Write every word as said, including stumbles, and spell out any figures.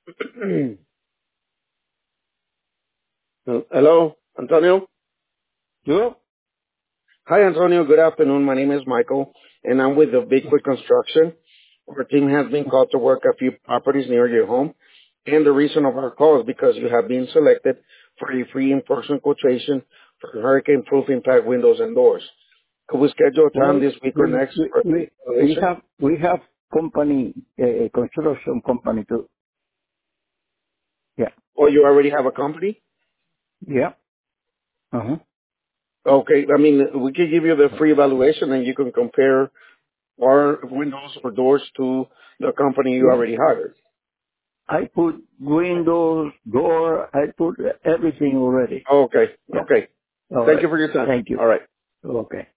Hello, Antonio. Yo? Hi, Antonio. Good afternoon. My name is Michael, and I'm with the Bigfoot Construction. Our team has been called to work a few properties near your home, and the reason of our call is because you have been selected for a free in-person quotation for hurricane-proof impact windows and doors. Could we schedule a time Well, this week or we next we for we we evaluation? have we have company, uh, construction company too. Yeah. Or you already have a company? Yeah. Uh-huh. Okay, I mean, we can give you the free evaluation, and you can compare our windows or doors to the company you Yeah. already hired. I put windows, door, I put everything already. Okay. Yeah. Okay. All Thank you right. for your time. Thank you. All right. Okay.